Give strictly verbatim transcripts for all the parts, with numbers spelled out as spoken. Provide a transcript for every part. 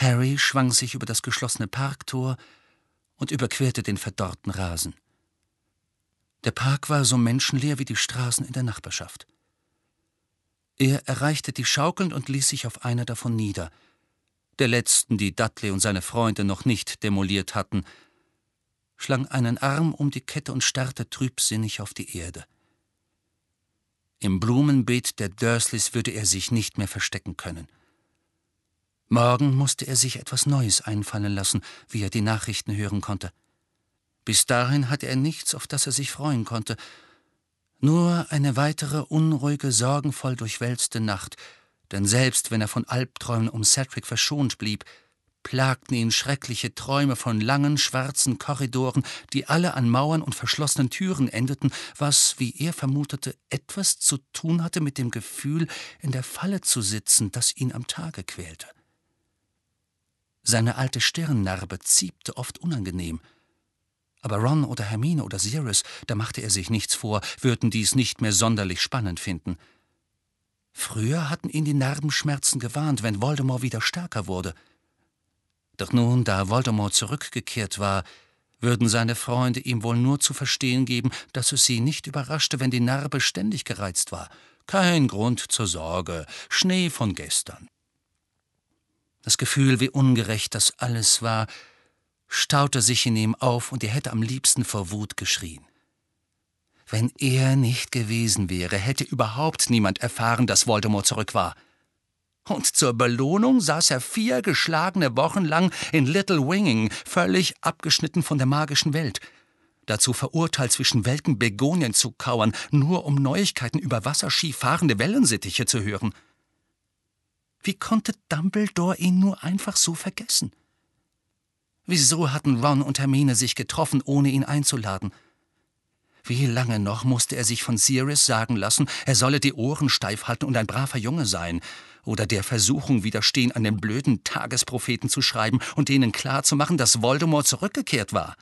Harry schwang sich über das geschlossene Parktor und überquerte den verdorrten Rasen. Der Park war so menschenleer wie die Straßen in der Nachbarschaft. Er erreichte die Schaukeln und ließ sich auf einer davon nieder, der letzten, die Dudley und seine Freunde noch nicht demoliert hatten, schlang einen Arm um die Kette und starrte trübsinnig auf die Erde. Im Blumenbeet der Dursleys würde er sich nicht mehr verstecken können. Morgen musste er sich etwas Neues einfallen lassen, wie er die Nachrichten hören konnte. Bis dahin hatte er nichts, auf das er sich freuen konnte. Nur eine weitere unruhige, sorgenvoll durchwälzte Nacht, denn selbst wenn er von Albträumen um Cedric verschont blieb, plagten ihn schreckliche Träume von langen, schwarzen Korridoren, die alle an Mauern und verschlossenen Türen endeten, was, wie er vermutete, etwas zu tun hatte mit dem Gefühl, in der Falle zu sitzen, das ihn am Tage quälte. Seine alte Stirnnarbe ziepte oft unangenehm. Aber Ron oder Hermine oder Sirius, da machte er sich nichts vor, würden dies nicht mehr sonderlich spannend finden. Früher hatten ihn die Narbenschmerzen gewarnt, wenn Voldemort wieder stärker wurde. Doch nun, da Voldemort zurückgekehrt war, würden seine Freunde ihm wohl nur zu verstehen geben, dass es sie nicht überraschte, wenn die Narbe ständig gereizt war. Kein Grund zur Sorge, Schnee von gestern. Das Gefühl, wie ungerecht das alles war, staute sich in ihm auf und er hätte am liebsten vor Wut geschrien. Wenn er nicht gewesen wäre, hätte überhaupt niemand erfahren, dass Voldemort zurück war. Und zur Belohnung saß er vier geschlagene Wochen lang in Little Winging, völlig abgeschnitten von der magischen Welt. Dazu verurteilt, zwischen welken Begonien zu kauern, nur um Neuigkeiten über Wasserski fahrende Wellensittiche zu hören. Wie konnte Dumbledore ihn nur einfach so vergessen? Wieso hatten Ron und Hermine sich getroffen, ohne ihn einzuladen? Wie lange noch musste er sich von Sirius sagen lassen, er solle die Ohren steif halten und ein braver Junge sein, oder der Versuchung widerstehen, an den blöden Tagespropheten zu schreiben und denen klarzumachen, dass Voldemort zurückgekehrt war?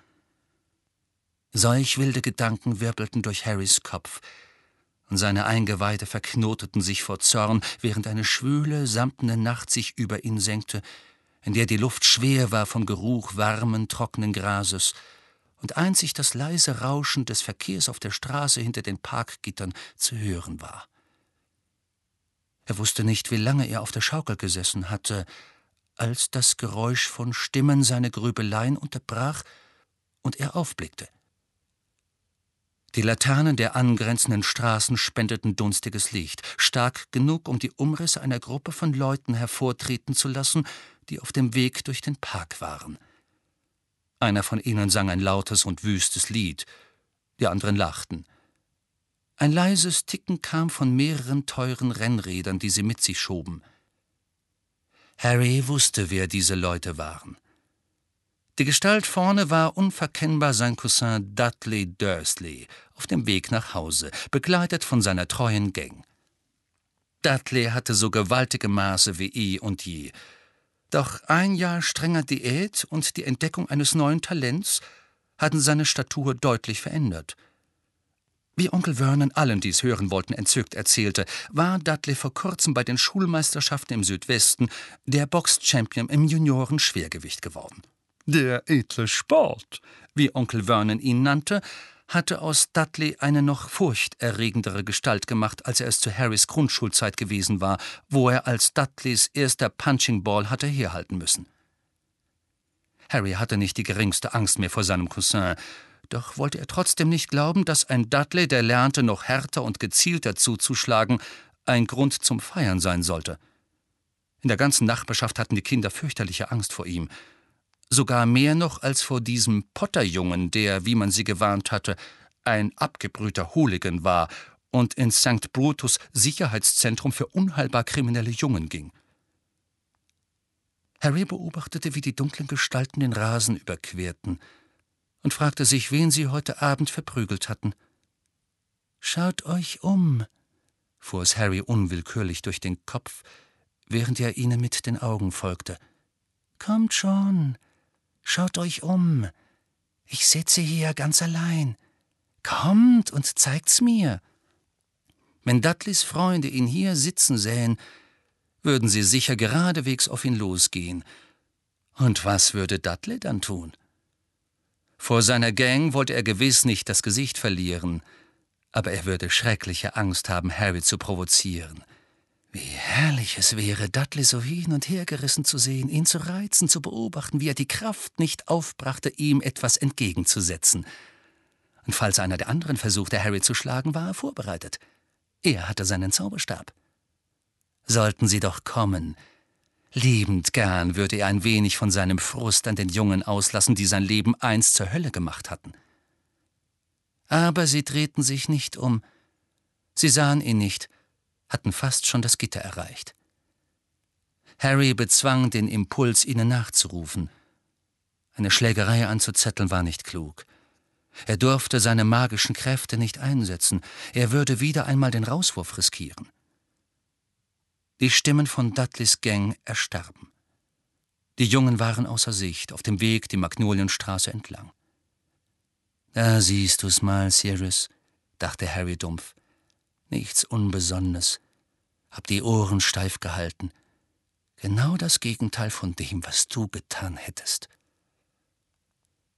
Solch wilde Gedanken wirbelten durch Harrys Kopf, und seine Eingeweide verknoteten sich vor Zorn, während eine schwüle, samtene Nacht sich über ihn senkte, in der die Luft schwer war vom Geruch warmen, trockenen Grases und einzig das leise Rauschen des Verkehrs auf der Straße hinter den Parkgittern zu hören war. Er wusste nicht, wie lange er auf der Schaukel gesessen hatte, als das Geräusch von Stimmen seine Grübeleien unterbrach und er aufblickte. Die Laternen der angrenzenden Straßen spendeten dunstiges Licht, stark genug, um die Umrisse einer Gruppe von Leuten hervortreten zu lassen, die auf dem Weg durch den Park waren. Einer von ihnen sang ein lautes und wüstes Lied, die anderen lachten. Ein leises Ticken kam von mehreren teuren Rennrädern, die sie mit sich schoben. Harry wusste, wer diese Leute waren. Die Gestalt vorne war unverkennbar sein Cousin Dudley Dursley, auf dem Weg nach Hause, begleitet von seiner treuen Gang. Dudley hatte so gewaltige Maße wie eh und je. Doch ein Jahr strenger Diät und die Entdeckung eines neuen Talents hatten seine Statur deutlich verändert. Wie Onkel Vernon allen dies hören wollten, entzückt erzählte, war Dudley vor kurzem bei den Schulmeisterschaften im Südwesten der Box-Champion im Junioren-Schwergewicht geworden. Der edle Sport, wie Onkel Vernon ihn nannte, hatte aus Dudley eine noch furchterregendere Gestalt gemacht, als er es zu Harrys Grundschulzeit gewesen war, wo er als Dudleys erster Punching Ball hatte herhalten müssen. Harry hatte nicht die geringste Angst mehr vor seinem Cousin, doch wollte er trotzdem nicht glauben, dass ein Dudley, der lernte, noch härter und gezielter zuzuschlagen, ein Grund zum Feiern sein sollte. In der ganzen Nachbarschaft hatten die Kinder fürchterliche Angst vor ihm. Sogar mehr noch als vor diesem Potter-Jungen, der, wie man sie gewarnt hatte, ein abgebrühter Hooligan war und ins Sankt Brutus Sicherheitszentrum für unheilbar kriminelle Jungen ging. Harry beobachtete, wie die dunklen Gestalten den Rasen überquerten und fragte sich, wen sie heute Abend verprügelt hatten. »Schaut euch um«, fuhr es Harry unwillkürlich durch den Kopf, während er ihnen mit den Augen folgte. »Kommt schon, schaut euch um. Ich sitze hier ganz allein. Kommt und zeigt's mir.« Wenn Dudleys Freunde ihn hier sitzen sähen, würden sie sicher geradewegs auf ihn losgehen, Und was würde Dudley dann tun? Vor seiner Gang wollte er gewiss nicht das Gesicht verlieren, aber er würde schreckliche Angst haben, Harry zu provozieren. Wie herrlich es wäre, Dudley so hin und her gerissen zu sehen, ihn zu reizen, zu beobachten, wie er die Kraft nicht aufbrachte, ihm etwas entgegenzusetzen. Und falls einer der anderen versuchte, Harry zu schlagen, war er vorbereitet. Er hatte seinen Zauberstab. Sollten sie doch kommen. Liebend gern würde er ein wenig von seinem Frust an den Jungen auslassen, die sein Leben einst zur Hölle gemacht hatten. Aber sie drehten sich nicht um. Sie sahen ihn nicht, hatten fast schon das Gitter erreicht. Harry bezwang den Impuls, ihnen nachzurufen. Eine Schlägerei anzuzetteln war nicht klug. Er durfte seine magischen Kräfte nicht einsetzen. Er würde wieder einmal den Rauswurf riskieren. Die Stimmen von Dudleys Gang erstarben. Die Jungen waren außer Sicht, auf dem Weg die Magnolienstraße entlang. »Da siehst du's mal, Sirius«, dachte Harry dumpf. »Nichts Unbesonnenes. Hab die Ohren steif gehalten. Genau das Gegenteil von dem, was du getan hättest.«